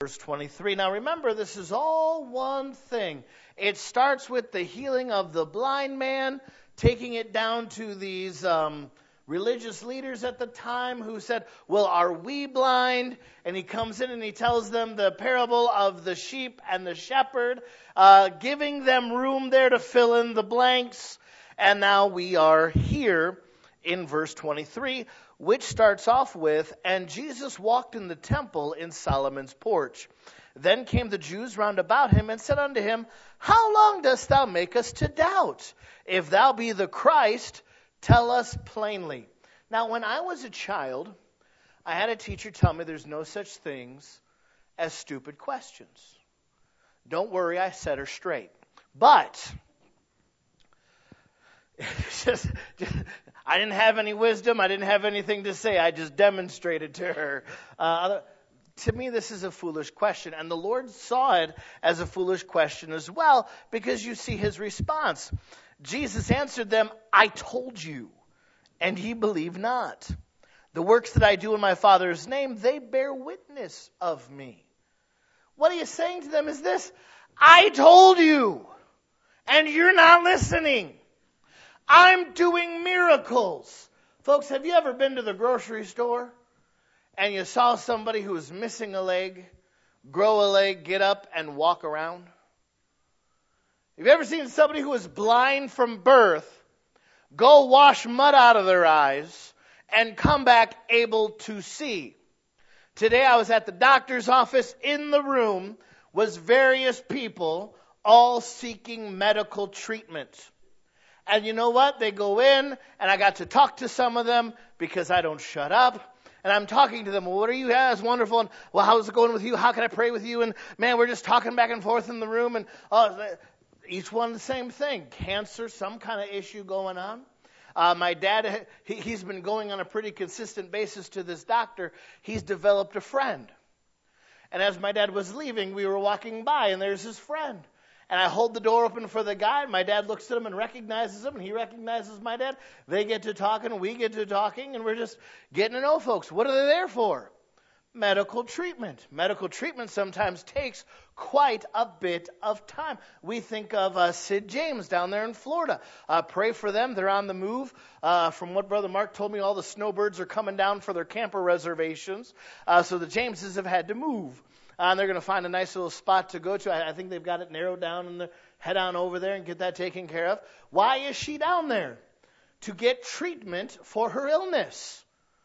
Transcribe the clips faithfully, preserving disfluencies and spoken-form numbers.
verse twenty-three. Now remember, this is all one thing. It starts with the healing of the blind man, taking it down to these um, religious leaders at the time who said, well, are we blind? And he comes in and he tells them the parable of the sheep and the shepherd, uh, giving them room there to fill in the blanks. And now we are here in verse twenty-three, which starts off with, and Jesus walked in the temple in Solomon's porch. Then came the Jews round about him and said unto him, how long dost thou make us to doubt? If thou be the Christ, tell us plainly. Now, when I was a child, I had a teacher tell me there's no such things as stupid questions. Don't worry, I set her straight. But just, just, I didn't have any wisdom. I didn't have anything to say. I just demonstrated to her. Uh, to me, this is a foolish question. And the Lord saw it as a foolish question as well, because you see his response. Jesus answered them, I told you, and ye believe not. The works that I do in my Father's name, they bear witness of me. What he is saying to them is this: I told you, and you're not listening. I'm doing miracles. Folks, have you ever been to the grocery store and you saw somebody who was missing a leg, grow a leg, get up, and walk around? Have you ever seen somebody who was blind from birth go wash mud out of their eyes and come back able to see? Today I was at the doctor's office. In the room was various people all seeking medical treatment. And you know what? They go in, and I got to talk to some of them because I don't shut up. And I'm talking to them. Well, what are you? Yeah, it's wonderful. And, well, how's it going with you? How can I pray with you? And, man, we're just talking back and forth in the room. And oh, each one the same thing. Cancer, some kind of issue going on. Uh, my dad, he, he's been going on a pretty consistent basis to this doctor. He's developed a friend. And as my dad was leaving, we were walking by, and there's his friend. And I hold the door open for the guy. My dad looks at him and recognizes him, and he recognizes my dad. They get to talking, we get to talking, and we're just getting to know folks. What are they there for? Medical treatment. Medical treatment sometimes takes quite a bit of time. We think of uh, Sid James down there in Florida. Uh, pray for them. They're on the move. Uh, from what Brother Mark told me, all the snowbirds are coming down for their camper reservations. Uh, so the Jameses have had to move. Uh, and they're going to find a nice little spot to go to. I, I think they've got it narrowed down, and they'll head on over there and get that taken care of. Why is she down there? To get treatment for her illness.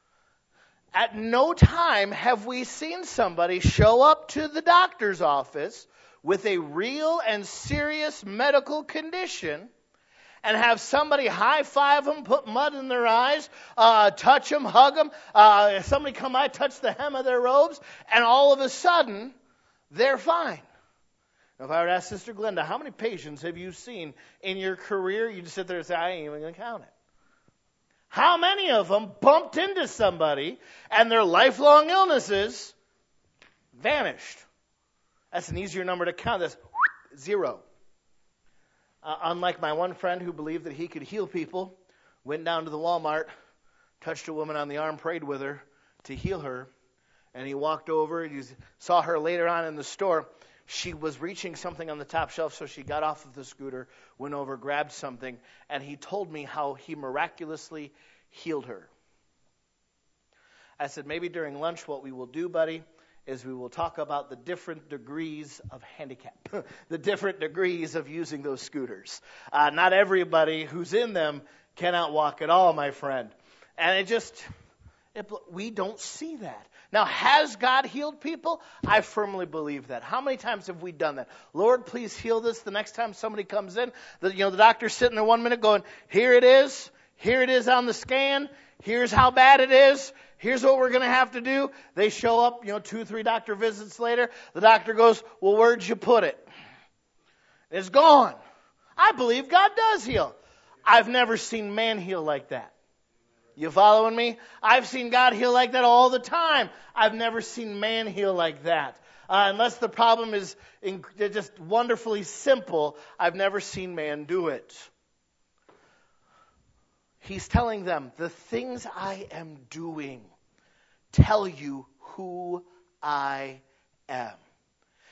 At no time have we seen somebody show up to the doctor's office with a real and serious medical condition and have somebody high-five them, put mud in their eyes, uh, touch them, hug them, uh, somebody come by, touch the hem of their robes, and all of a sudden, they're fine. Now, if I were to ask Sister Glenda, how many patients have you seen in your career? You just sit there and say, I ain't even going to count it. How many of them bumped into somebody and their lifelong illnesses vanished? That's an easier number to count. That's zero. Uh, unlike my one friend who believed that he could heal people, went down to the Walmart, touched a woman on the arm, prayed with her to heal her, and he walked over, and he saw her later on in the store. She was reaching something on the top shelf, so she got off of the scooter, went over, grabbed something, and he told me how he miraculously healed her. I said, maybe during lunch what we will do, buddy, is we will talk about the different degrees of handicap, the different degrees of using those scooters. Uh, not everybody who's in them cannot walk at all, my friend. And it just, it, we don't see that. Now, has God healed people? I firmly believe that. How many times have we done that? Lord, please heal this. The next time somebody comes in, the, you know, the doctor's sitting there one minute going, here it is, here it is on the scan, here's how bad it is. Here's what we're going to have to do. They show up, you know, two, three doctor visits later. The doctor goes, well, where'd you put it? It's gone. I believe God does heal. I've never seen man heal like that. You following me? I've seen God heal like that all the time. I've never seen man heal like that. Uh, unless the problem is in, just wonderfully simple, I've never seen man do it. He's telling them, the things I am doing tell you who I am.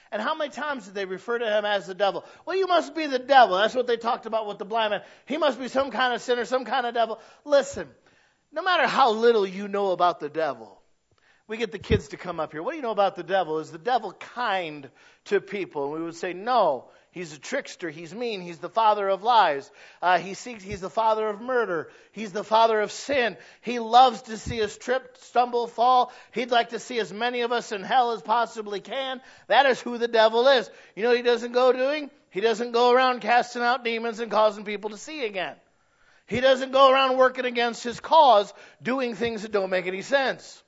And how many times did they refer to him as the devil? Well, you must be the devil. That's what they talked about with the blind man. He must be some kind of sinner, some kind of devil. Listen, no matter how little you know about the devil, we get the kids to come up here. What do you know about the devil? Is the devil kind to people? And we would say, no, he's a trickster. He's mean. He's the father of lies. Uh, he seeks, he's the father of murder. He's the father of sin. He loves to see us trip, stumble, fall. He'd like to see as many of us in hell as possibly can. That is who the devil is. You know what he doesn't go doing? He doesn't go around casting out demons and causing people to see again. He doesn't go around working against his cause, doing things that don't make any sense.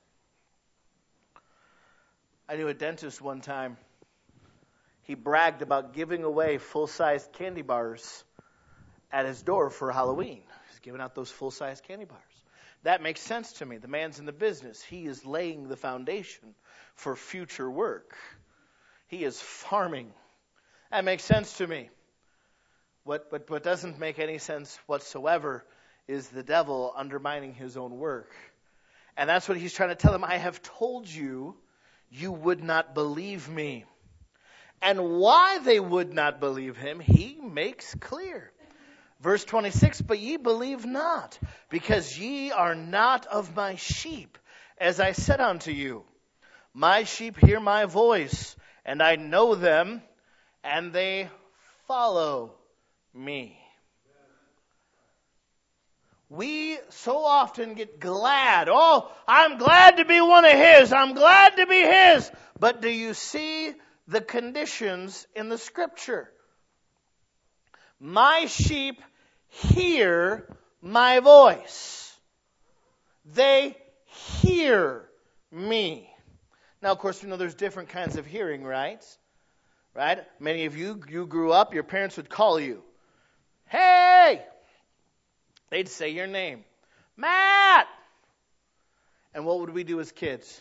I knew a dentist one time. He bragged about giving away full-sized candy bars at his door for Halloween. He's giving out those full-sized candy bars. That makes sense to me. The man's in the business. He is laying the foundation for future work. He is farming. That makes sense to me. What, what, what doesn't make any sense whatsoever is the devil undermining his own work. And that's what he's trying to tell him. I have told you, you would not believe me. And why they would not believe him, he makes clear. Verse twenty-six, but ye believe not, because ye are not of my sheep, as I said unto you. My sheep hear my voice, and I know them, and they follow me. We so often get glad. Oh, I'm glad to be one of his. I'm glad to be his. But do you see the conditions in the scripture? My sheep hear my voice. They hear me. Now, of course, you know there's different kinds of hearing, right? Right? Many of you, you grew up, your parents would call you. Hey! They'd say your name. Matt! And what would we do as kids?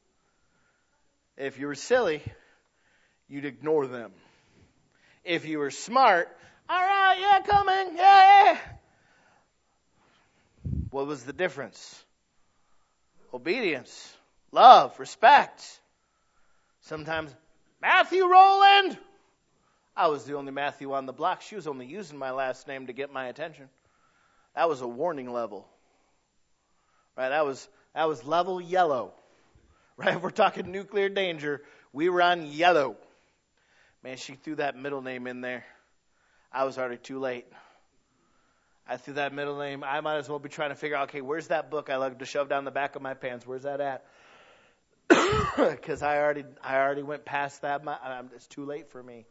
If you were silly, you'd ignore them. If you were smart, all right, yeah, coming, yeah, yeah. What was the difference? Obedience, love, respect. Sometimes, Matthew Rowland! I was the only Matthew on the block. She was only using my last name to get my attention. That was a warning level. Right? That was that was level yellow. Right? If we're talking nuclear danger, we were on yellow. Man, she threw that middle name in there. I was already too late. I threw that middle name. I might as well be trying to figure out, okay, where's that book I like to shove down the back of my pants? Where's that at? Because I already I already went past that. My, it's too late for me.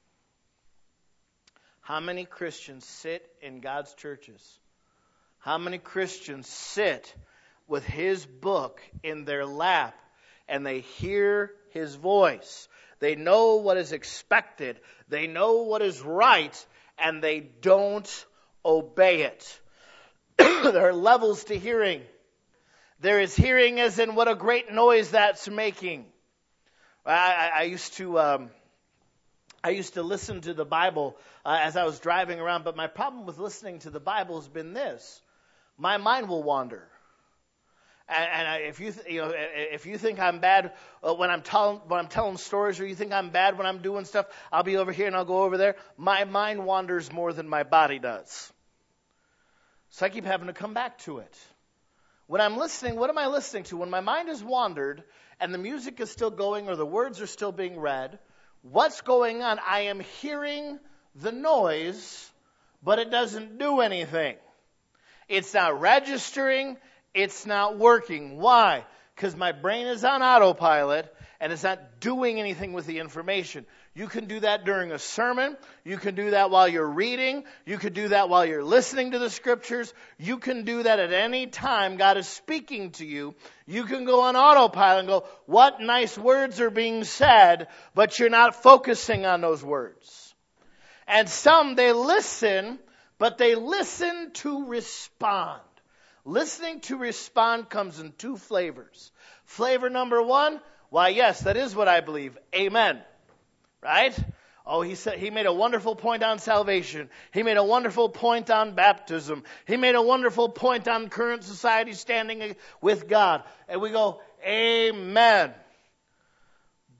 How many Christians sit in God's churches? How many Christians sit with his book in their lap and they hear his voice? They know what is expected. They know what is right, and they don't obey it. There are levels to hearing. There is hearing as in what a great noise that's making. I, I, I used to... Um, I used to listen to the Bible uh, as I was driving around, but my problem with listening to the Bible has been this. My mind will wander. And, and I, if you th- you know if you think I'm bad uh, when I'm telling when I'm telling stories, or you think I'm bad when I'm doing stuff, I'll be over here and I'll go over there. My mind wanders more than my body does. So I keep having to come back to it. When I'm listening, what am I listening to? When my mind has wandered and the music is still going or the words are still being read, what's going on? I am hearing the noise, but it doesn't do anything. It's not registering. It's not working. Why? Because my brain is on autopilot and it's not doing anything with the information. You can do that during a sermon. You can do that while you're reading. You can do that while you're listening to the scriptures. You can do that at any time God is speaking to you. You can go on autopilot and go, what nice words are being said, but you're not focusing on those words. And some, they listen, but they listen to respond. Listening to respond comes in two flavors. Flavor number one, why, yes, that is what I believe. Amen. Right? Oh, he said he made a wonderful point on salvation. He made a wonderful point on baptism. He made a wonderful point on current society standing with God. And we go, amen.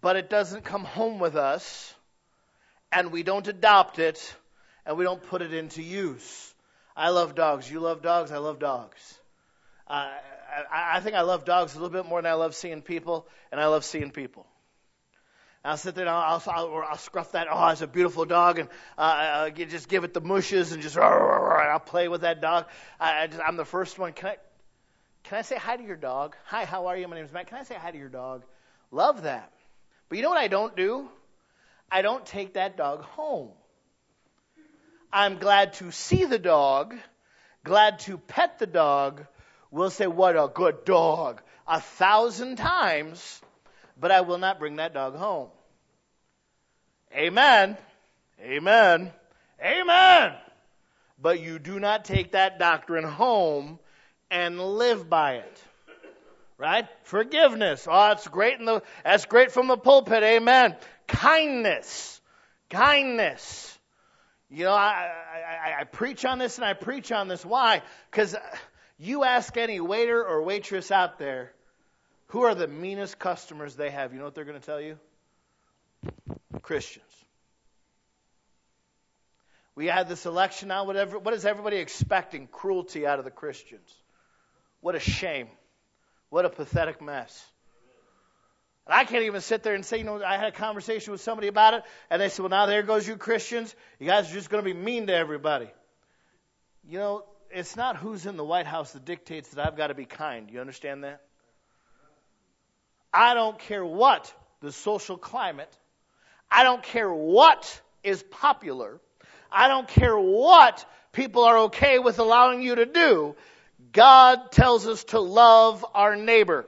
but it doesn't come home with us, and we don't adopt it, and we don't put it into use. I love dogs. You love dogs? I love dogs. Uh, I, I think I love dogs a little bit more than I love seeing people, and I love seeing people. I'll sit there and I'll, I'll, or I'll scruff that. Oh, it's a beautiful dog, and uh, I'll just give it the mushes and just and I'll play with that dog. I, I just, I'm the first one. Can I, can I say hi to your dog? Hi, how are you? My name is Matt. Can I say hi to your dog? Love that. But you know what I don't do? I don't take that dog home. I'm glad to see the dog, glad to pet the dog. We'll say, what a good dog, a thousand times, but I will not bring that dog home. Amen. Amen. Amen. But you do not take that doctrine home and live by it. Right? Forgiveness. Oh, that's great in the that's great from the pulpit. Amen. Kindness. Kindness. You know, I, I, I preach on this and I preach on this. Why? Because you ask any waiter or waitress out there, who are the meanest customers they have? You know what they're going to tell you? Christians. We had this election now. Whatever, what is everybody expecting? Cruelty out of the Christians. What a shame. What a pathetic mess. And I can't even sit there and say, you know, I had a conversation with somebody about it, and they said, well, now there goes you Christians. You guys are just going to be mean to everybody. You know, it's not who's in the White House that dictates that I've got to be kind. You understand that? I don't care what the social climate. I don't care what is popular. I don't care what people are okay with allowing you to do. God tells us to love our neighbor.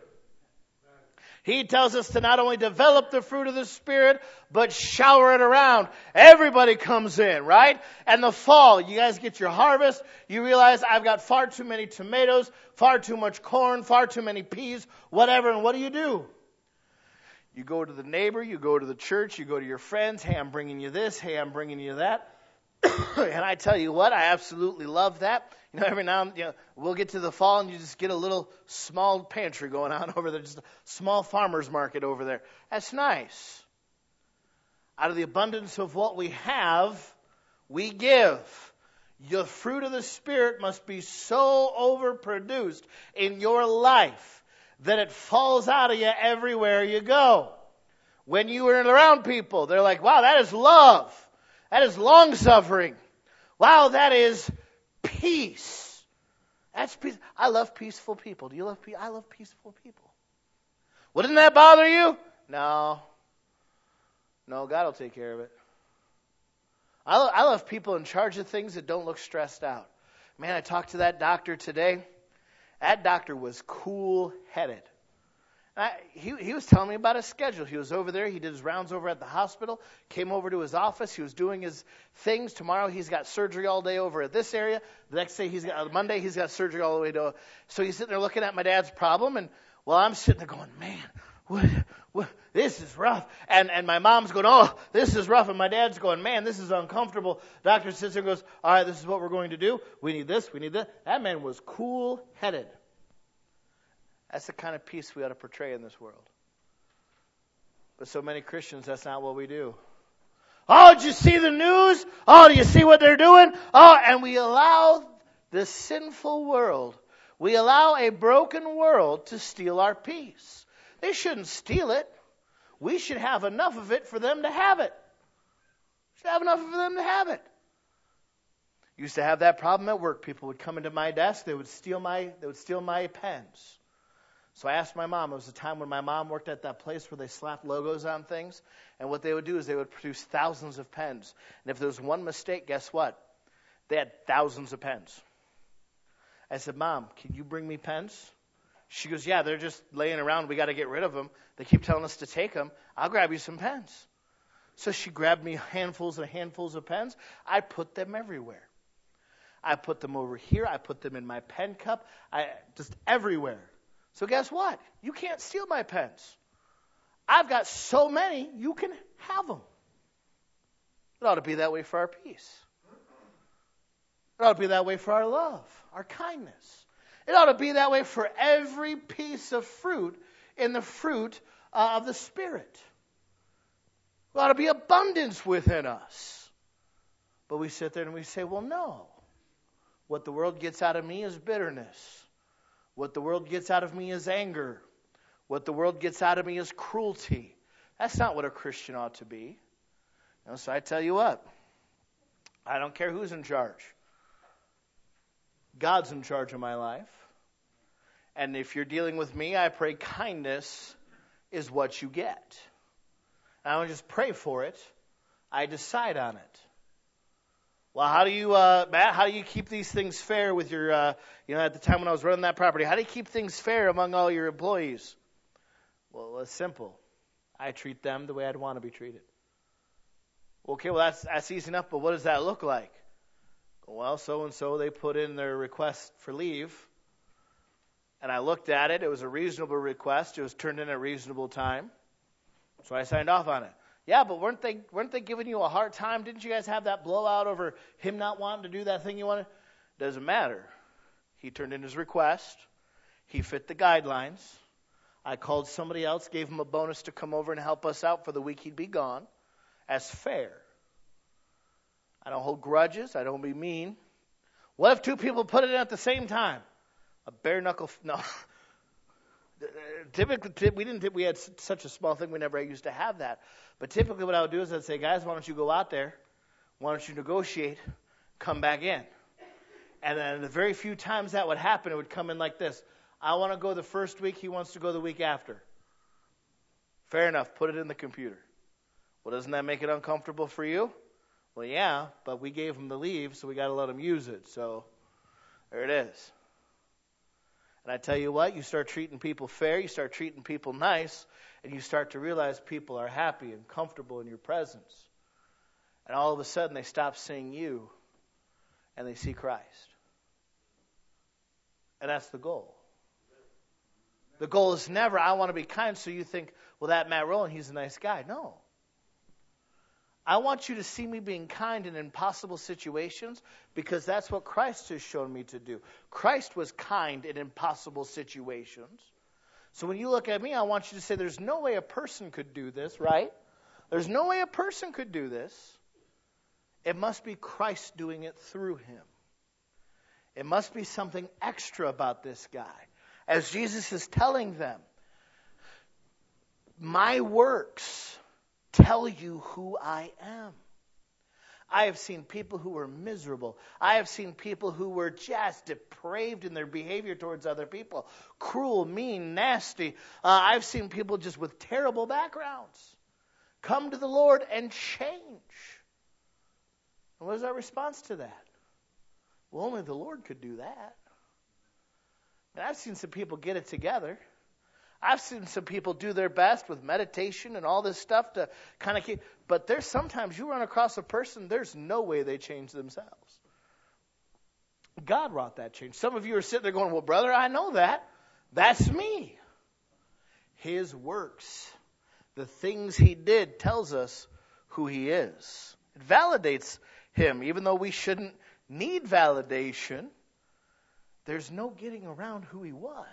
He tells us to not only develop the fruit of the Spirit, but shower it around. Everybody comes in, right? And the fall, you guys get your harvest. You realize I've got far too many tomatoes, far too much corn, far too many peas, whatever. And what do you do? You go to the neighbor, you go to the church, you go to your friends. Hey, I'm bringing you this. Hey, I'm bringing you that. And I tell you what, I absolutely love that. You know, every now and then, you know, we'll get to the fall and you just get a little small pantry going on over there, just a small farmer's market over there. That's nice. Out of the abundance of what we have, we give. The fruit of the Spirit must be so overproduced in your life that it falls out of you everywhere you go. When you are around people, they're like, wow, that is love. That is long-suffering. Wow, that is peace. That's peace. I love peaceful people. Do you love peace? I love peaceful people. Well, doesn't that bother you? No. No, God will take care of it. I, lo- I love people in charge of things that don't look stressed out. Man, I talked to that doctor today. That doctor was cool-headed. I, he, he was telling me about his schedule. He was over there. He did his rounds over at the hospital, came over to his office. He was doing his things. Tomorrow he's got surgery all day over at this area. The next day, he's got, Monday, he's got surgery all the way to... So he's sitting there looking at my dad's problem, and, well, I'm sitting there going, man, what, what, this is rough. And, and my mom's going, oh, this is rough. And my dad's going, man, this is uncomfortable. Doctor sits there and goes, all right, this is what we're going to do. We need this, we need that. That man was cool-headed. That's the kind of peace we ought to portray in this world. But so many Christians, that's not what we do. Oh, did you see the news? Oh, do you see what they're doing? Oh, and we allow the sinful world, we allow a broken world to steal our peace. They shouldn't steal it. We should have enough of it for them to have it. We should have enough for them to have it. Used to have that problem at work. People would come into my desk, they would steal my, they would steal my pens. So I asked my mom, it was a time when my mom worked at that place where they slapped logos on things. And what they would do is they would produce thousands of pens. And if there was one mistake, guess what? They had thousands of pens. I said, Mom, can you bring me pens? She goes, yeah, they're just laying around. We got to get rid of them. They keep telling us to take them. I'll grab you some pens. So she grabbed me handfuls and handfuls of pens. I put them everywhere. I put them over here. I put them in my pen cup. I just everywhere. So guess what? You can't steal my pens. I've got so many, you can have them. It ought to be that way for our peace. It ought to be that way for our love, our kindness. It ought to be that way for every piece of fruit in the fruit uh, of the Spirit. There ought to be abundance within us. But we sit there and we say, well, no. What the world gets out of me is bitterness. What the world gets out of me is anger. What the world gets out of me is cruelty. That's not what a Christian ought to be. You know, so I tell you what, I don't care who's in charge. God's in charge of my life. And if you're dealing with me, I pray kindness is what you get. And I don't just pray for it. I decide on it. Well, how do you, uh, Matt, how do you keep these things fair with your, uh, you know, at the time when I was running that property, how do you keep things fair among all your employees? Well, it's simple. I treat them the way I'd want to be treated. Okay, well, that's, that's easy enough, but what does that look like? Well, so-and-so, they put in their request for leave, and I looked at it. It was a reasonable request. It was turned in at a reasonable time, so I signed off on it. Yeah, but weren't they weren't they giving you a hard time? Didn't you guys have that blowout over him not wanting to do that thing you wanted? Doesn't matter. He turned in his request. He fit the guidelines. I called somebody else, gave him a bonus to come over and help us out for the week he'd be gone, as fair. I don't hold grudges. I don't be mean. What if two people put it in at the same time? A bare knuckle, no. Typically, we didn't. We had such a small thing. We never used to have that. But typically, what I would do is I'd say, "Guys, why don't you go out there? Why don't you negotiate? Come back in." And then the very few times that would happen, it would come in like this: "I want to go the first week. He wants to go the week after." Fair enough. Put it in the computer. Well, doesn't that make it uncomfortable for you? Well, yeah, but we gave him the leave, so we got to let him use it. So there it is. And I tell you what, you start treating people fair, you start treating people nice, and you start to realize people are happy and comfortable in your presence. And all of a sudden they stop seeing you and they see Christ. And that's the goal. The goal is never, I want to be kind, so you think, well, that Matt Rowland, he's a nice guy. No. I want you to see me being kind in impossible situations because that's what Christ has shown me to do. Christ was kind in impossible situations. So when you look at me, I want you to say there's no way a person could do this, right? There's no way a person could do this. It must be Christ doing it through him. It must be something extra about this guy. As Jesus is telling them, my works tell you who I am. I have seen people who were miserable. I have seen people who were just depraved in their behavior towards other people. Cruel, mean, nasty. Uh, I've seen people just with terrible backgrounds come to the Lord and change. And what is our response to that? Well, only the Lord could do that. And I've seen some people get it together. I've seen some people do their best with meditation and all this stuff to kind of keep, but there's sometimes you run across a person, there's no way they change themselves. God wrought that change. Some of you are sitting there going, well, brother, I know that. That's me. His works, the things he did, tells us who he is. It validates him, even though we shouldn't need validation. There's no getting around who he was.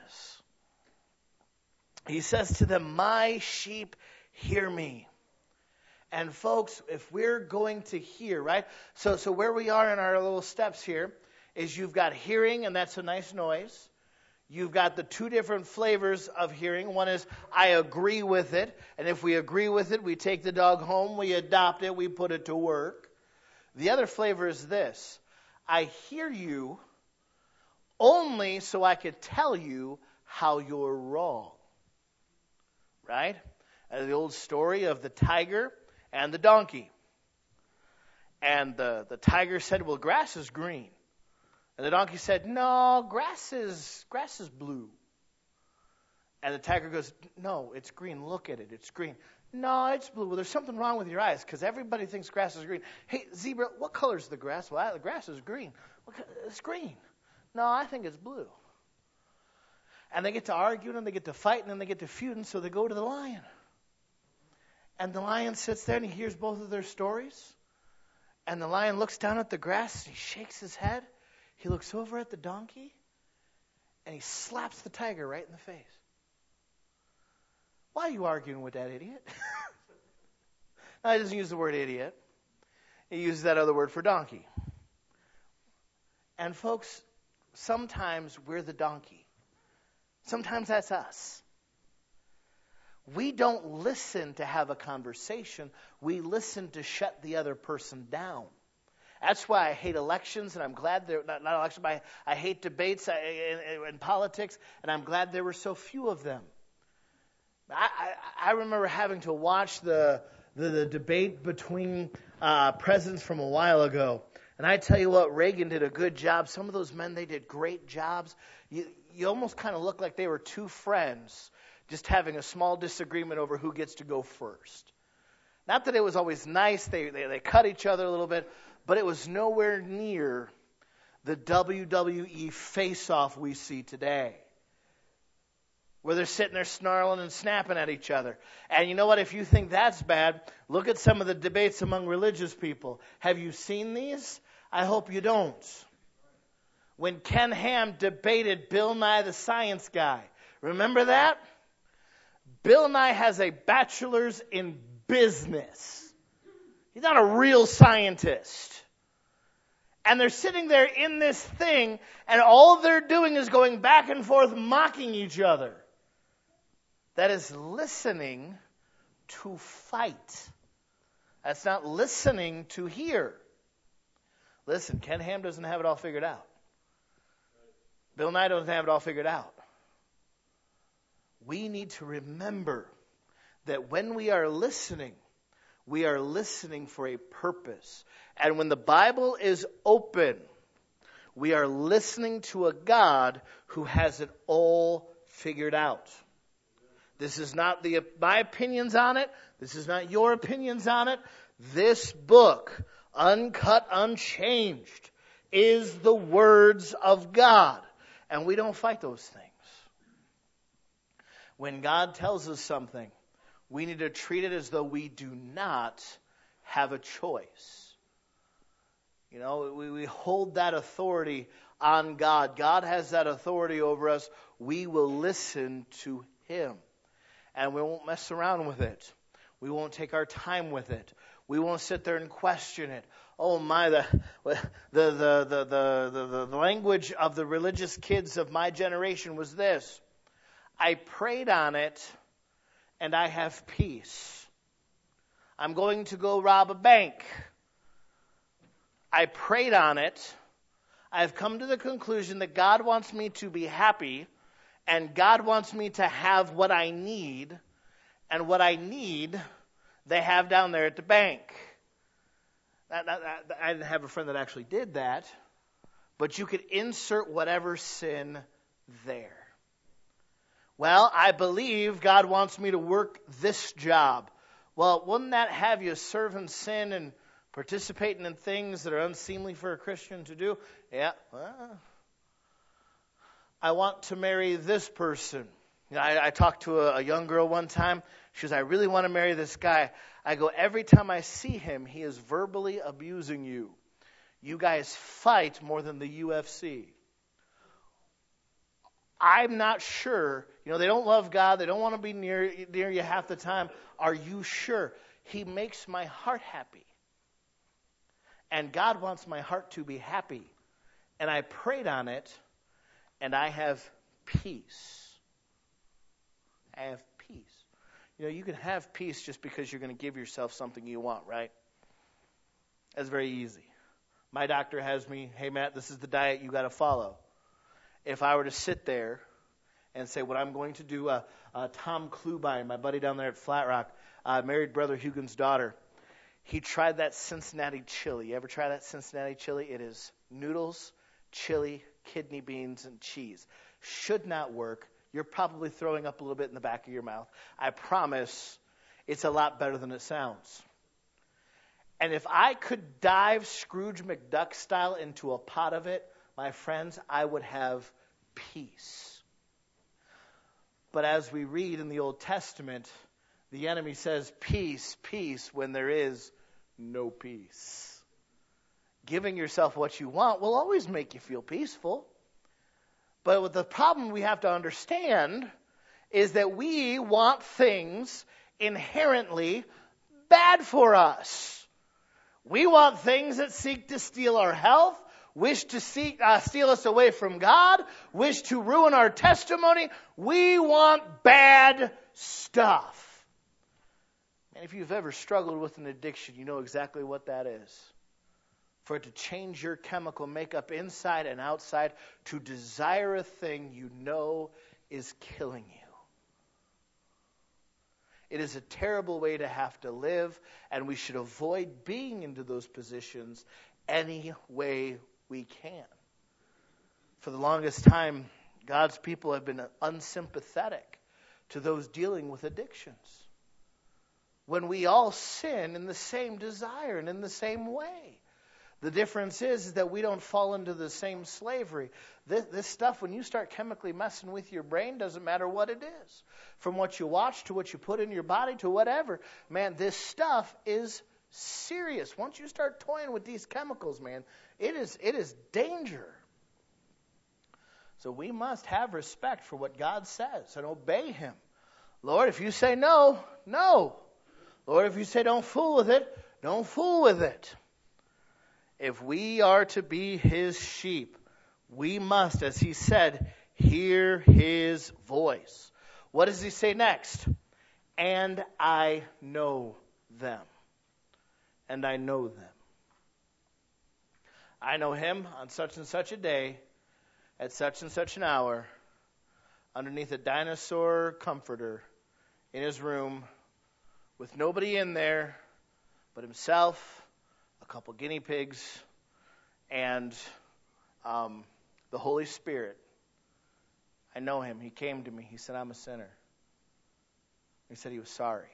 He says to them, my sheep hear me. And folks, if we're going to hear, right? So, so where we are in our little steps here is you've got hearing, and that's a nice noise. You've got the two different flavors of hearing. One is, I agree with it. And if we agree with it, we take the dog home, we adopt it, we put it to work. The other flavor is this. I hear you only so I could tell you how you're wrong. Right? As the old story of the tiger and the donkey. And the, the tiger said, well, grass is green. And the donkey said, no, grass is grass is blue. And the tiger goes, no, it's green. Look at it. It's green. No, it's blue. Well, there's something wrong with your eyes because everybody thinks grass is green. Hey, zebra, what color is the grass? Well, the grass is green. It's green. No, I think it's blue. And they get to arguing, and they get to fighting, and they get to feuding, so they go to the lion. And the lion sits there, and he hears both of their stories. And the lion looks down at the grass, and he shakes his head. He looks over at the donkey, and he slaps the tiger right in the face. Why are you arguing with that idiot? Now, he doesn't use the word idiot. He uses that other word for donkey. And folks, sometimes we're the donkey. Sometimes that's us. We don't listen to have a conversation. We listen to shut the other person down. That's why I hate elections, and I'm glad there not, not elections, but I, I hate debates in, in politics, and I'm glad there were so few of them. I, I, I remember having to watch the the, the debate between uh, presidents from a while ago, and I tell you what, Reagan did a good job. Some of those men, they did great jobs. You, you almost kind of looked like they were two friends just having a small disagreement over who gets to go first. Not that it was always nice. They, they, they cut each other a little bit, but it was nowhere near the W W E face-off we see today, where they're sitting there snarling and snapping at each other. And you know what? If you think that's bad, look at some of the debates among religious people. Have you seen these? I hope you don't. When Ken Ham debated Bill Nye the Science Guy, remember that? Bill Nye has a bachelor's in business. He's not a real scientist. And they're sitting there in this thing, and all they're doing is going back and forth mocking each other. That is listening to fight. That's not listening to hear. Listen, Ken Ham doesn't have it all figured out. Bill Nye doesn't have it all figured out. We need to remember that when we are listening, we are listening for a purpose. And when the Bible is open, we are listening to a God who has it all figured out. This is not the my opinions on it. This is not your opinions on it. This book, uncut, unchanged, is the words of God. And we don't fight those things. When God tells us something, we need to treat it as though we do not have a choice. You know, we, we hold that authority on God. God has that authority over us. We will listen to Him. And we won't mess around with it. We won't take our time with it. We won't sit there and question it. Oh my, the the the the the, the, the language of the religious kids of my generation was this. I prayed on it, and I have peace. I'm going to go rob a bank. I prayed on it. I've come to the conclusion that God wants me to be happy, and God wants me to have what I need, and what I need, they have down there at the bank. I didn't have a friend that actually did that, but you could insert whatever sin there. Well, I believe God wants me to work this job. Well, wouldn't that have you serving sin and participating in things that are unseemly for a Christian to do? Yeah. Well, I want to marry this person. You know, I, I talked to a, a young girl one time. She goes, I really want to marry this guy. I go, every time I see him, he is verbally abusing you. You guys fight more than the U F C. I'm not sure. You know, they don't love God. They don't want to be near, near you half the time. Are you sure? He makes my heart happy. And God wants my heart to be happy. And I prayed on it, and I have peace. I have peace. You know, you can have peace just because you're going to give yourself something you want, right? That's very easy. My doctor has me, hey, Matt, this is the diet you got to follow. If I were to sit there and say what I'm going to do, uh, uh, Tom Klubine, my buddy down there at Flat Rock, uh, married Brother Hugin's daughter, he tried that Cincinnati chili. You ever try that Cincinnati chili? It is noodles, chili, kidney beans, and cheese. Should not work. You're probably throwing up a little bit in the back of your mouth. I promise it's a lot better than it sounds. And if I could dive Scrooge McDuck style into a pot of it, my friends, I would have peace. But as we read in the Old Testament, the enemy says, peace, peace, when there is no peace. Giving yourself what you want will always make you feel peaceful. But what the problem we have to understand is that we want things inherently bad for us. We want things that seek to steal our health, wish to seek, uh, steal us away from God, wish to ruin our testimony. We want bad stuff. And if you've ever struggled with an addiction, you know exactly what that is. For it to change your chemical makeup inside and outside to desire a thing you know is killing you. It is a terrible way to have to live, and we should avoid being into those positions any way we can. For the longest time, God's people have been unsympathetic to those dealing with addictions. When we all sin in the same desire and in the same way. The difference is, is that we don't fall into the same slavery. This, this stuff, when you start chemically messing with your brain, doesn't matter what it is. From what you watch to what you put in your body to whatever. Man, this stuff is serious. Once you start toying with these chemicals, man, it is it is danger. So we must have respect for what God says and obey Him. Lord, if you say no, no. Lord, if you say don't fool with it, don't fool with it. If we are to be His sheep, we must, as He said, hear His voice. What does He say next? And I know them. And I know them. I know Him on such and such a day, at such and such an hour, underneath a dinosaur comforter in his room, with nobody in there but himself, a couple guinea pigs, and um, the Holy Spirit. I know Him. He came to me. He said, I'm a sinner. He said He was sorry.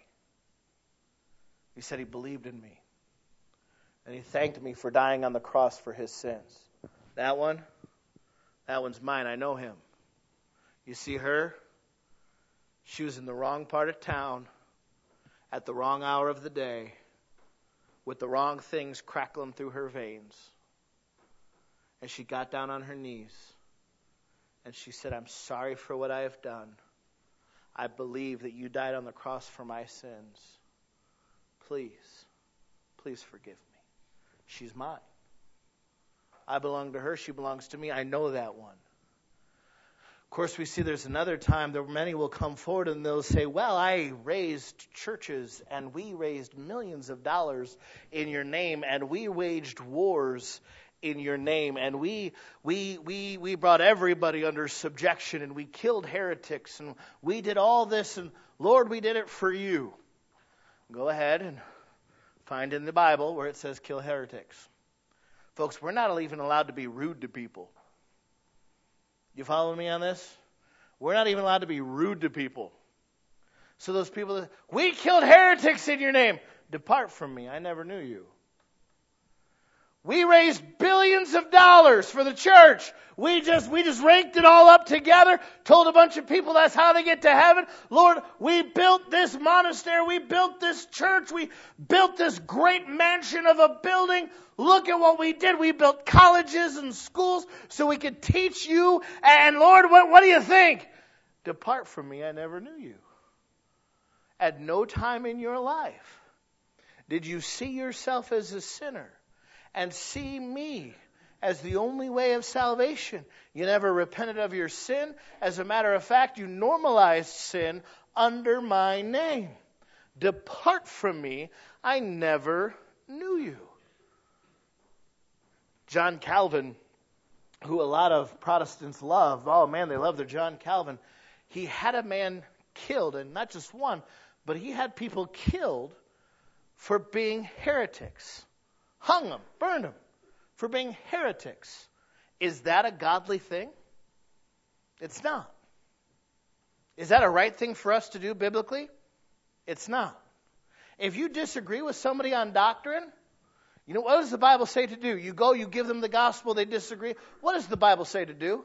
He said He believed in me. And He thanked me for dying on the cross for His sins. That one, that one's mine. I know Him. You see her? She was in the wrong part of town at the wrong hour of the day, with the wrong things crackling through her veins. And she got down on her knees. And she said, I'm sorry for what I have done. I believe that you died on the cross for my sins. Please, please forgive me. She's mine. I belong to her. She belongs to me. I know that one. Of course, we see there's another time that many will come forward and they'll say, well, I raised churches and we raised millions of dollars in your name and we waged wars in your name and we we we we brought everybody under subjection and we killed heretics and we did all this and Lord, we did it for you. Go ahead and find in the Bible where it says kill heretics. Folks, we're not even allowed to be rude to people. You follow me on this? We're not even allowed to be rude to people. So those people that, we killed heretics in your name. Depart from me. I never knew you. We raised billions of dollars for the church. We just, we just ranked it all up together, told a bunch of people that's how they get to heaven. Lord, we built this monastery. We built this church. We built this great mansion of a building. Look at what we did. We built colleges and schools so we could teach you. And Lord, what, what do you think? Depart from me. I never knew you. At no time in your life did you see yourself as a sinner and see me as the only way of salvation. You never repented of your sin. As a matter of fact, you normalized sin under my name. Depart from me. I never knew you. John Calvin, who a lot of Protestants love, oh man, they love their John Calvin. He had a man killed, and not just one, but he had people killed for being heretics. Hung them, burned them for being heretics. Is that a godly thing? It's not. Is that a right thing for us to do biblically? It's not. If you disagree with somebody on doctrine, you know, what does the Bible say to do? You go, you give them the gospel, they disagree. What does the Bible say to do?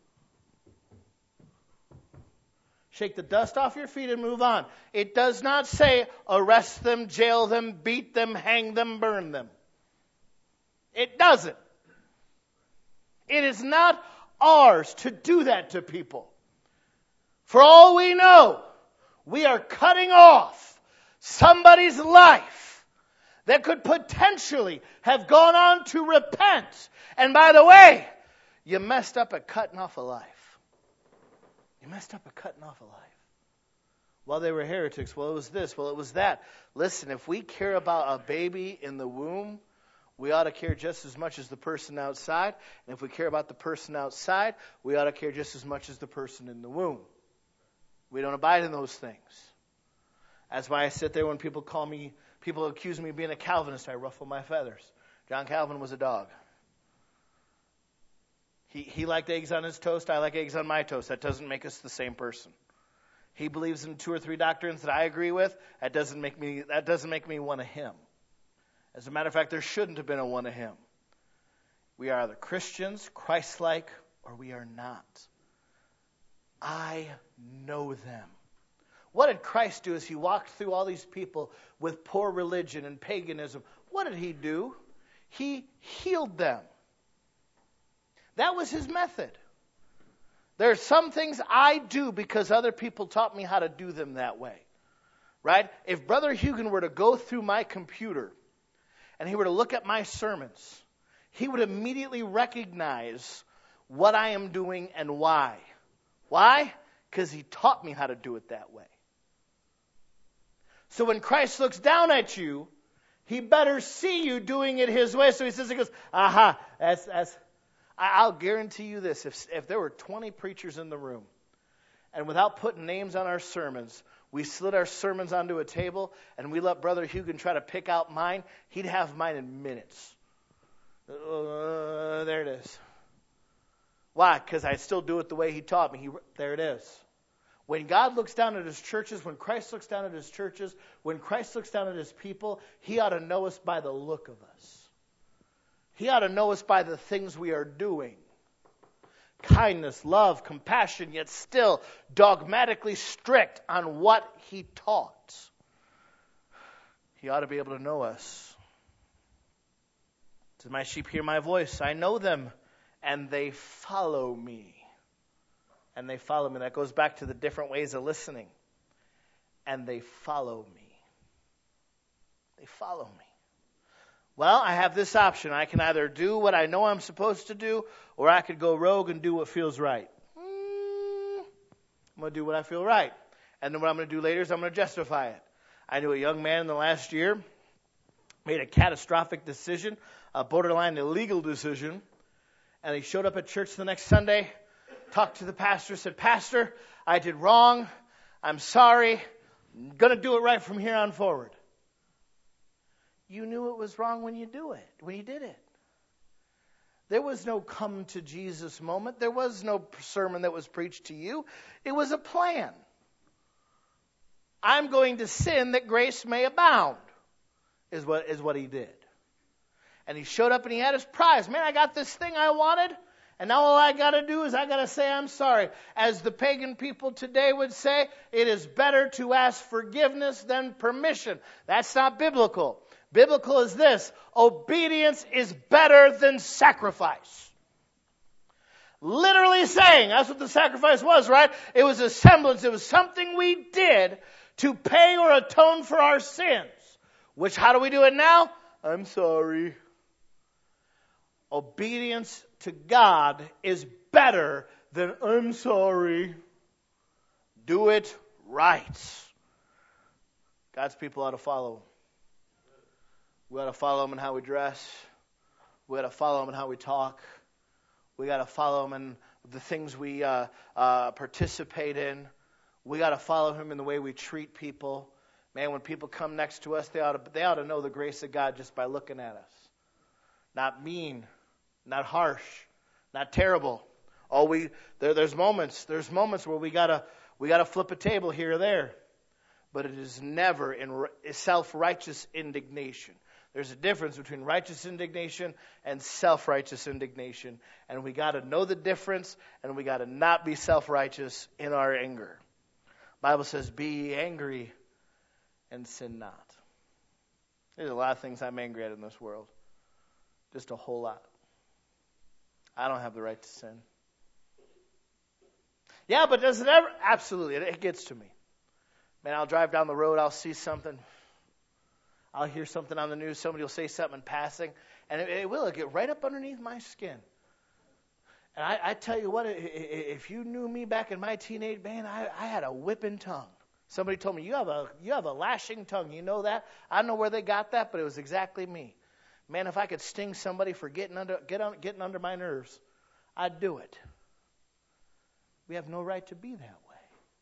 Shake the dust off your feet and move on. It does not say arrest them, jail them, beat them, hang them, burn them. It doesn't. It is not ours to do that to people. For all we know, we are cutting off somebody's life that could potentially have gone on to repent. And by the way, you messed up at cutting off a life. You messed up at cutting off a life. Well, they were heretics. Well, it was this. Well, it was that. Listen, if we care about a baby in the womb, we ought to care just as much as the person outside. And if we care about the person outside, we ought to care just as much as the person in the womb. We don't abide in those things. That's why I sit there when people call me, people accuse me of being a Calvinist, I ruffle my feathers. John Calvin was a dog. He he liked eggs on his toast, I like eggs on my toast. That doesn't make us the same person. He believes in two or three doctrines that I agree with. That doesn't make me that doesn't make me one of him. As a matter of fact, there shouldn't have been a one of him. We are either Christians, Christ-like, or we are not. I know them. What did Christ do as he walked through all these people with poor religion and paganism? What did he do? He healed them. That was his method. There are some things I do because other people taught me how to do them that way. Right? If Brother Hugan were to go through my computer and he were to look at my sermons, he would immediately recognize what I am doing and why. Why? Because he taught me how to do it that way. So when Christ looks down at you, he better see you doing it his way. So he says, he goes, aha, that's, that's, I'll guarantee you this. If, if there were twenty preachers in the room, and without putting names on our sermons, we slid our sermons onto a table, and we let Brother Hugan try to pick out mine, he'd have mine in minutes. Uh, there it is. Why? Because I still do it the way he taught me. He, there it is. When God looks down at his churches, when Christ looks down at his churches, when Christ looks down at his people, he ought to know us by the look of us. He ought to know us by the things we are doing. Kindness, love, compassion, yet still dogmatically strict on what he taught. He ought to be able to know us. Does my sheep hear my voice? I know them, and they follow me. And they follow me. That goes back to the different ways of listening. And they follow me. They follow me. Well, I have this option. I can either do what I know I'm supposed to do, or I could go rogue and do what feels right. Mm, I'm going to do what I feel right. And then what I'm going to do later is I'm going to justify it. I knew a young man in the last year made a catastrophic decision, a borderline illegal decision, and he showed up at church the next Sunday, talked to the pastor, said, Pastor, I did wrong. I'm sorry. I'm going to do it right from here on forward. You knew it was wrong when you do it, when you did it. There was no come to Jesus moment. There was no sermon that was preached to you. It was a plan. I'm going to sin that grace may abound, is what, is what he did. And he showed up and he had his prize. Man, I got this thing I wanted, and now all I got to do is I got to say I'm sorry. As the pagan people today would say, it is better to ask forgiveness than permission. That's not biblical. Biblical is this: obedience is better than sacrifice. Literally saying, that's what the sacrifice was, right? It was a semblance. It was something we did to pay or atone for our sins. Which, how do we do it now? I'm sorry. Obedience to God is better than I'm sorry. Do it right. God's people ought to follow him. We ought to follow him in how we dress. We ought to follow him in how we talk. We got to follow him in the things we uh, uh, participate in. We got to follow him in the way we treat people. Man, when people come next to us, they ought to, they ought to know the grace of God just by looking at us. Not mean, not harsh, not terrible. Oh, we there, there's moments. There's moments where we gotta we gotta flip a table here or there, but it is never in self-righteous indignation. There's a difference between righteous indignation and self-righteous indignation. And we got to know the difference, and we got to not be self-righteous in our anger. The Bible says, be ye angry and sin not. There's a lot of things I'm angry at in this world. Just a whole lot. I don't have the right to sin. Yeah, but does it ever? Absolutely. It gets to me. Man, I'll drive down the road, I'll see something. I'll hear something on the news, somebody will say something in passing, and it, it will get right up underneath my skin. And I, I tell you what, if you knew me back in my teenage, man, I, I had a whipping tongue. Somebody told me, you have a you have a lashing tongue. You know that? I don't know where they got that, but it was exactly me. Man, if I could sting somebody for getting under get on, getting under my nerves, I'd do it. We have no right to be that way.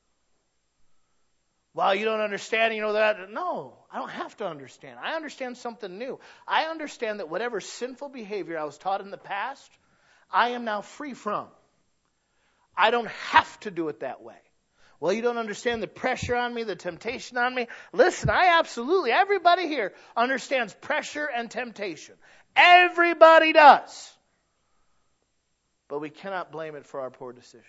Well, you don't understand, you know that. No, I don't have to understand. I understand something new. I understand that whatever sinful behavior I was taught in the past, I am now free from. I don't have to do it that way. Well, you don't understand the pressure on me, the temptation on me. Listen, I absolutely, everybody here understands pressure and temptation. Everybody does. But we cannot blame it for our poor decisions.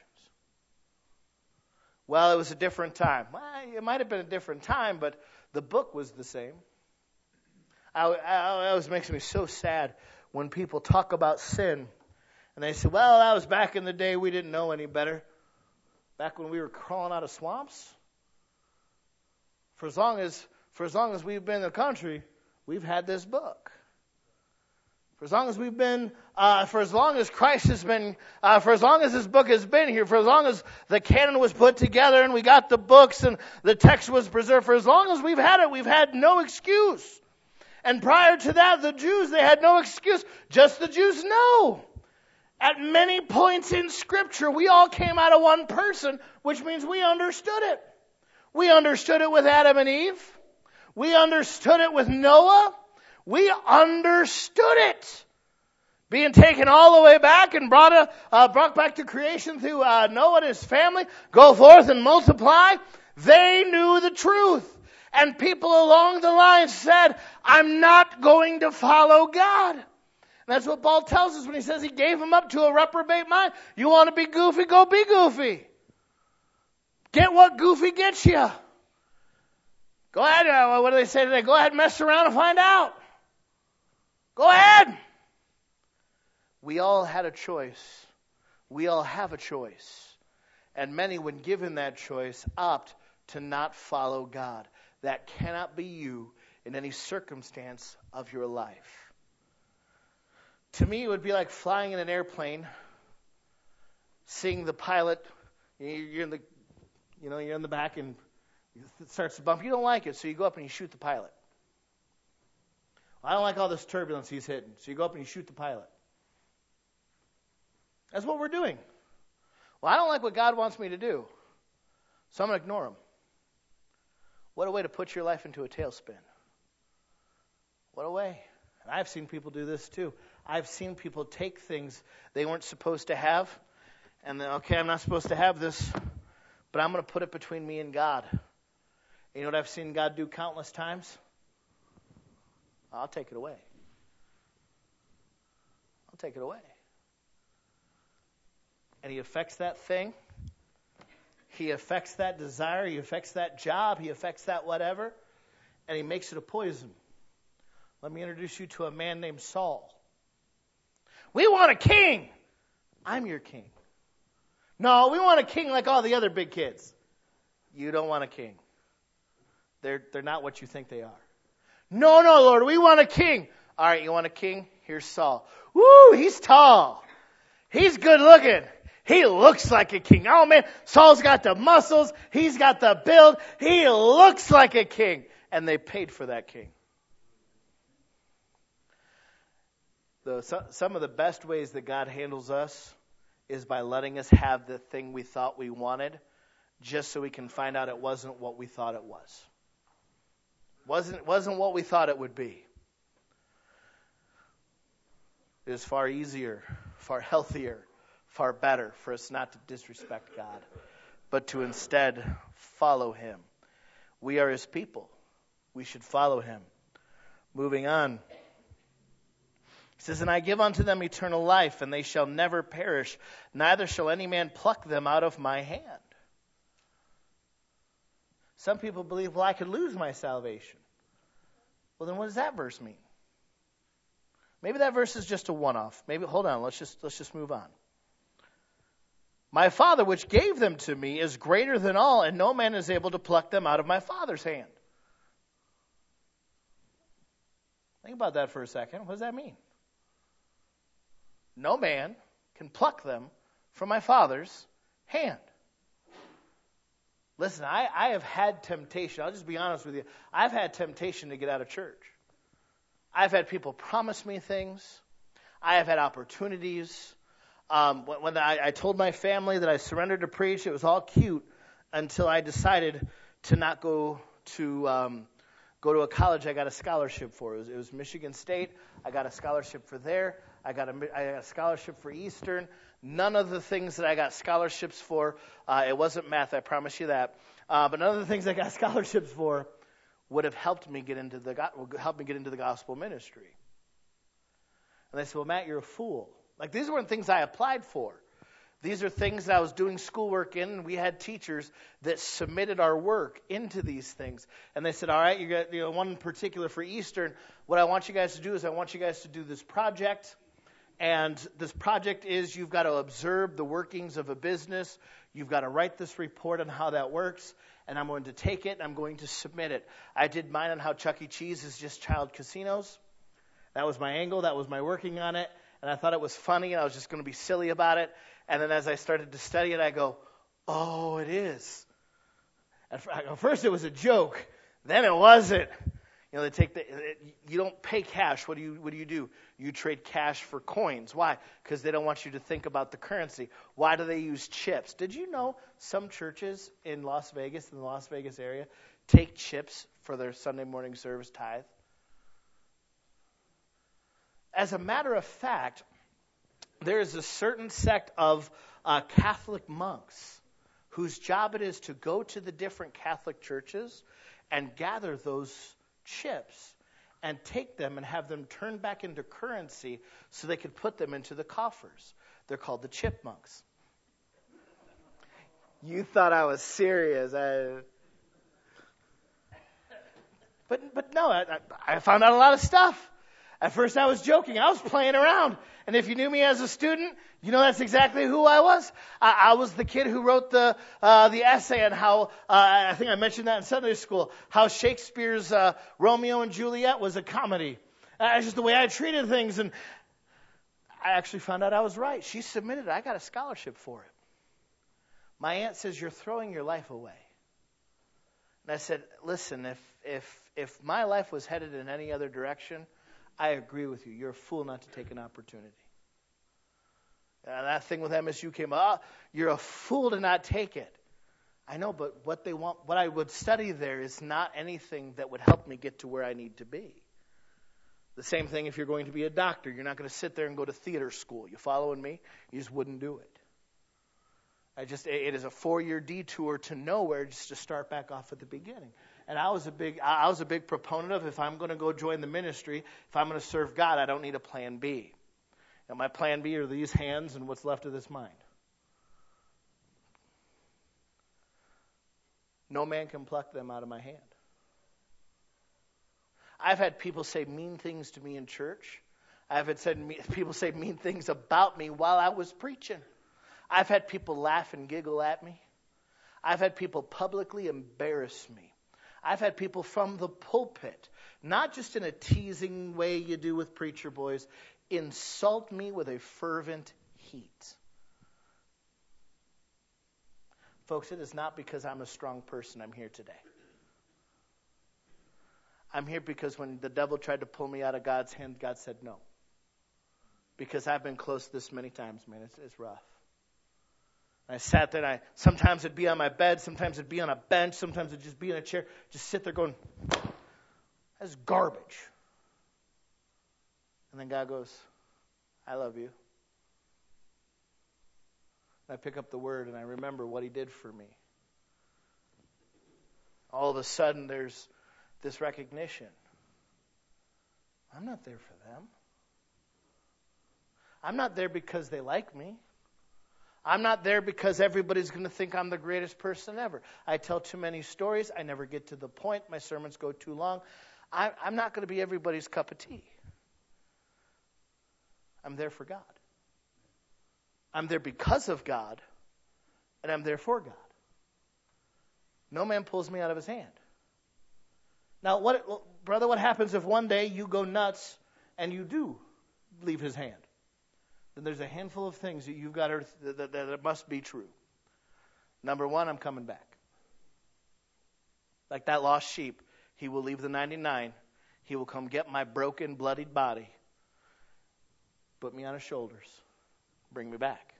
Well, it was a different time. Well, it might have been a different time, but the book was the same. I, I, it always makes me so sad when people talk about sin and they say, well, that was back in the day, we didn't know any better. Back when we were crawling out of swamps. For as long as for as long as we've been in the country, we've had this book. For as long as we've been, uh, for as long as Christ has been, uh, for as long as this book has been here, for as long as the canon was put together and we got the books and the text was preserved, for as long as we've had it, we've had no excuse. And prior to that, the Jews, they had no excuse. Just the Jews know. At many points in Scripture, we all came out of one person, which means we understood it. We understood it with Adam and Eve. We understood it with Noah. We understood it. Being taken all the way back and brought, a, uh, brought back to creation through uh, Noah and his family. Go forth and multiply. They knew the truth. And people along the line said, I'm not going to follow God. And that's what Paul tells us when he says he gave him up to a reprobate mind. You want to be goofy? Go be goofy. Get what goofy gets you. Go ahead. Uh, what do they say today? Go ahead and mess around and find out. Go ahead. We all had a choice. We all have a choice. And many, when given that choice, opt to not follow God. That cannot be you in any circumstance of your life. To me, it would be like flying in an airplane, seeing the pilot. You're in the, you know, you're in the back, and it starts to bump. You don't like it, so you go up and you shoot the pilot. I don't like all this turbulence he's hitting, so you go up and you shoot the pilot. That's what we're doing. Well, I don't like what God wants me to do, so I'm going to ignore him. What a way to put your life into a tailspin. What a way. And I've seen people do this too. I've seen people take things they weren't supposed to have, and then, okay, I'm not supposed to have this, but I'm going to put it between me and God. And you know what I've seen God do countless times? I'll take it away. I'll take it away. And he affects that thing. He affects that desire. He affects that job. He affects that whatever. And he makes it a poison. Let me introduce you to a man named Saul. We want a king. I'm your king. No, we want a king like all the other big kids. You don't want a king. They're, they're not what you think they are. No, no, Lord, we want a king. All right, you want a king? Here's Saul. Woo, he's tall. He's good looking. He looks like a king. Oh, man, Saul's got the muscles. He's got the build. He looks like a king. And they paid for that king. The, so, some of the best ways that God handles us is by letting us have the thing we thought we wanted just so we can find out it wasn't what we thought it was. Wasn't, wasn't what we thought it would be. It is far easier, far healthier, far better for us not to disrespect God, but to instead follow him. We are his people. We should follow him. Moving on. He says, and I give unto them eternal life, and they shall never perish, neither shall any man pluck them out of my hand. Some people believe, well, I could lose my salvation. Well, then what does that verse mean? Maybe that verse is just a one-off. Maybe, hold on, let's just let's just move on. My Father, which gave them to me, is greater than all, and no man is able to pluck them out of my Father's hand. Think about that for a second. What does that mean? No man can pluck them from my Father's hand. Listen, I, I have had temptation. I'll just be honest with you. I've had temptation to get out of church. I've had people promise me things. I have had opportunities. Um, when when I, I told my family that I surrendered to preach, it was all cute until I decided to not go to um, go to a college I got a scholarship for. It was, it was Michigan State. I got a scholarship for there. I got a, I got a scholarship for Eastern. None of the things that I got scholarships for, uh, it wasn't math, I promise you that. Uh, but none of the things I got scholarships for would have helped me get into the help me get into the gospel ministry. And they said, "Well, Matt, you're a fool." Like, these weren't things I applied for. These are things that I was doing schoolwork in, and we had teachers that submitted our work into these things. And they said, "All right, you got, you know, one in particular for Eastern. What I want you guys to do is I want you guys to do this project. And this project is you've got to observe the workings of a business. You've got to write this report on how that works. And I'm going to take it and I'm going to submit it." I did mine on how Chuck E. Cheese is just child casinos. That was my angle. That was my working on it. And I thought it was funny, and I was just going to be silly about it. And then as I started to study it, I go, oh, it is. At first it was a joke. Then it wasn't. You know, they take the, you don't pay cash. What do you, what do you do? You trade cash for coins. Why? Because they don't want you to think about the currency. Why do they use chips? Did you know some churches in Las Vegas, in the Las Vegas area, take chips for their Sunday morning service tithe? As a matter of fact, there is a certain sect of uh, Catholic monks whose job it is to go to the different Catholic churches and gather those chips and take them and have them turned back into currency so they could put them into the coffers. They're called the chipmunks. You thought I was serious. I... But but no, I, I found out a lot of stuff. At first I was joking. I was playing around. And if you knew me as a student, you know that's exactly who I was. I, I was the kid who wrote the uh, the essay on how, uh, I think I mentioned that in Sunday school, how Shakespeare's uh, Romeo and Juliet was a comedy. Uh, it's just the way I treated things. And I actually found out I was right. She submitted it. I got a scholarship for it. My aunt says, "You're throwing your life away." And I said, "Listen, if if if my life was headed in any other direction, I agree with you. You're a fool not to take an opportunity." And that thing with M S U came up. Oh, you're a fool to not take it. I know, but what they want, what I would study there is not anything that would help me get to where I need to be. The same thing if you're going to be a doctor. You're not going to sit there and go to theater school. You following me? You just wouldn't do it. I just, it is a four-year detour to nowhere just to start back off at the beginning. And I was a big, I was a big proponent of, if I'm going to go join the ministry, if I'm going to serve God, I don't need a plan B. And my plan B are these hands and what's left of this mind. No man can pluck them out of my hand. I've had people say mean things to me in church. I've had said people say mean things about me while I was preaching. I've had people laugh and giggle at me. I've had people publicly embarrass me. I've had people from the pulpit, not just in a teasing way you do with preacher boys, insult me with a fervent heat. Folks, it is not because I'm a strong person I'm here today. I'm here because when the devil tried to pull me out of God's hand, God said no. Because I've been close this many times, man. It's, it's rough. I sat there and I, sometimes it'd be on my bed, sometimes it'd be on a bench, sometimes it'd just be in a chair, just sit there going, that's garbage. And then God goes, I love you. And I pick up the word and I remember what he did for me. All of a sudden there's this recognition. I'm not there for them. I'm not there because they like me. I'm not there because everybody's going to think I'm the greatest person ever. I tell too many stories. I never get to the point. My sermons go too long. I, I'm not going to be everybody's cup of tea. I'm there for God. I'm there because of God, And I'm there for God. No man pulls me out of his hand. Now, what, brother, what happens if one day you go nuts and you do leave his hand? Then there's a handful of things that you've got to, that, that, that must be true. Number one, I'm coming back. Like that lost sheep, he will leave the ninety-nine. He will come get my broken, bloodied body, put me on his shoulders, bring me back.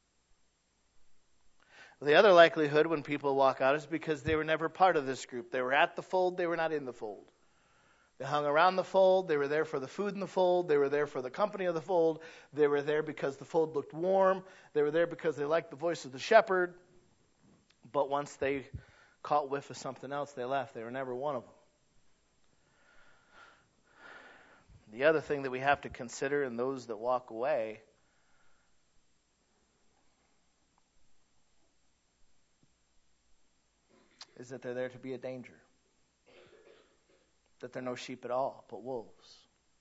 The other likelihood when people walk out is because they were never part of this group. They were at the fold, they were not in the fold. They hung around the fold, they were there for the food in the fold, they were there for the company of the fold, they were there because the fold looked warm, they were there because they liked the voice of the shepherd. But once they caught whiff of something else, they left. They were never one of them. The other thing that we have to consider in those that walk away is that they're there to be a danger. That they're no sheep at all, but wolves.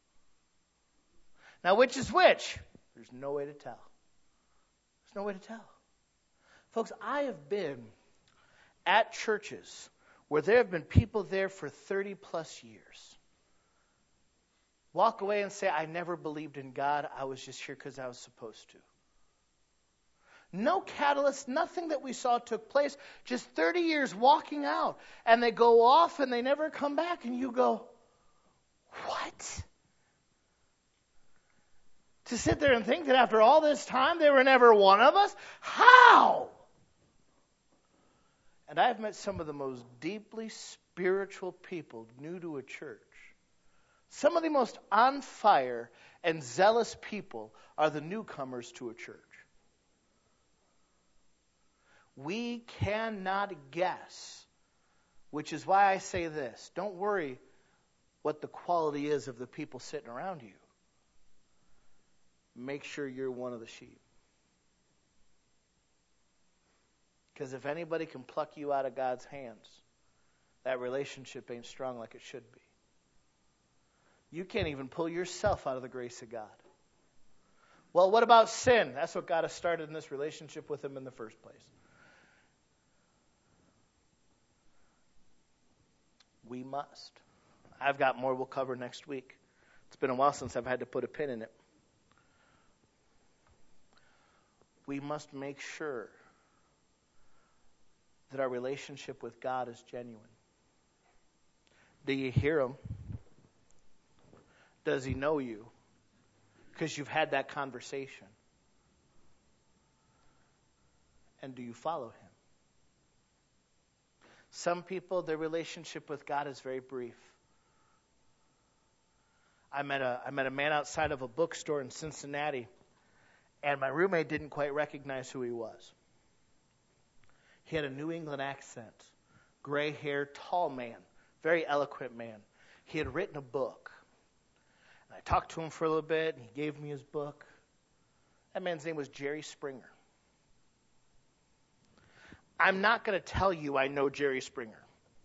Now, which is which? There's no way to tell. There's no way to tell. Folks, I have been at churches where there have been people there for thirty plus years. Walk away and say, I never believed in God. I was just here because I was supposed to. No catalyst, nothing that we saw took place. Just thirty years walking out. And they go off and they never come back. And you go, what? To sit there and think that after all this time they were never one of us? How? And I've met some of the most deeply spiritual people new to a church. Some of the most on fire and zealous people are the newcomers to a church. We cannot guess, which is why I say this. Don't worry what the quality is of the people sitting around you. Make sure you're one of the sheep. Because if anybody can pluck you out of God's hands, that relationship ain't strong like it should be. You can't even pull yourself out of the grace of God. Well, what about sin? That's what got us started in this relationship with Him in the first place. We must. I've got more we'll cover next week. It's been a while since I've had to put a pin in it. We must make sure that our relationship with God is genuine. Do you hear Him? Does He know you? Because you've had that conversation. And do you follow Him? Some people, their relationship with God is very brief. I met a I met a man outside of a bookstore in Cincinnati, and my roommate didn't quite recognize who he was. He had a New England accent, gray hair, tall man, very eloquent man. He had written a book. And I talked to him for a little bit, and he gave me his book. That man's name was Jerry Springer. I'm not going to tell you I know Jerry Springer.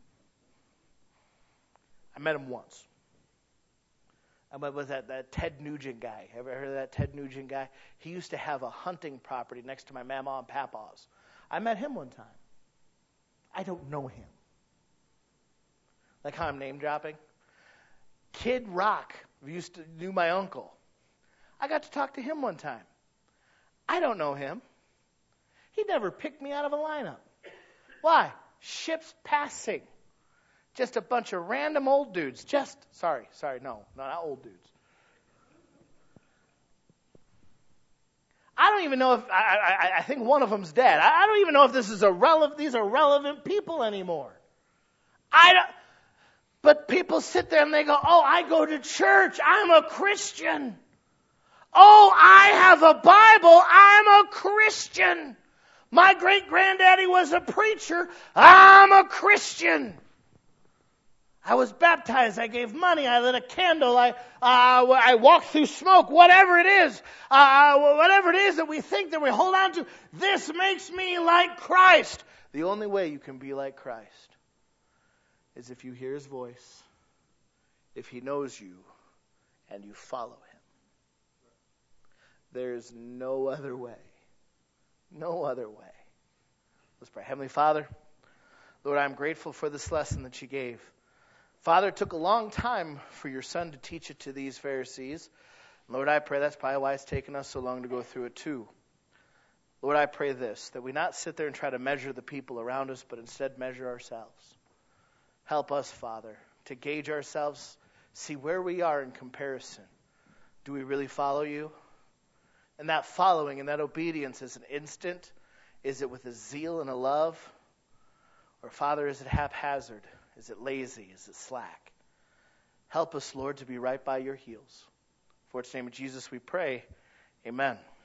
I met him once. I met with that, that Ted Nugent guy. Ever heard of that Ted Nugent guy? He used to have a hunting property next to my mama and papa's. I met him one time. I don't know him. Like how I'm name dropping. Kid Rock used to knew my uncle. I got to talk to him one time. I don't know him. He never picked me out of a lineup. Why? Ships passing. Just a bunch of random old dudes. Just, sorry, sorry, no, no, not old dudes. I don't even know if, I, I, I think one of them's dead. I, I don't even know if this is a relevant, these are relevant people anymore. I don't, but people sit there and they go, oh, I go to church. I'm a Christian. Oh, I have a Bible. I'm a Christian. My great-granddaddy was a preacher. I'm a Christian. I was baptized. I gave money. I lit a candle. I uh, I walked through smoke. Whatever it is, uh, whatever it is that we think that we hold on to, this makes me like Christ. The only way you can be like Christ is if you hear His voice, if He knows you, and you follow Him. There's no other way. No other way. Let's pray. Heavenly Father, Lord, I'm grateful for this lesson that you gave. Father, it took a long time for your son to teach it to these Pharisees. Lord, I pray that's probably why it's taken us so long to go through it too. Lord, I pray this, that we not sit there and try to measure the people around us, but instead measure ourselves. Help us, Father, to gauge ourselves, see where we are in comparison. Do we really follow you? And that following and that obedience is an instant. Is it with a zeal and a love? Or, Father, is it haphazard? Is it lazy? Is it slack? Help us, Lord, to be right by your heels. For it's in the name of Jesus we pray. Amen.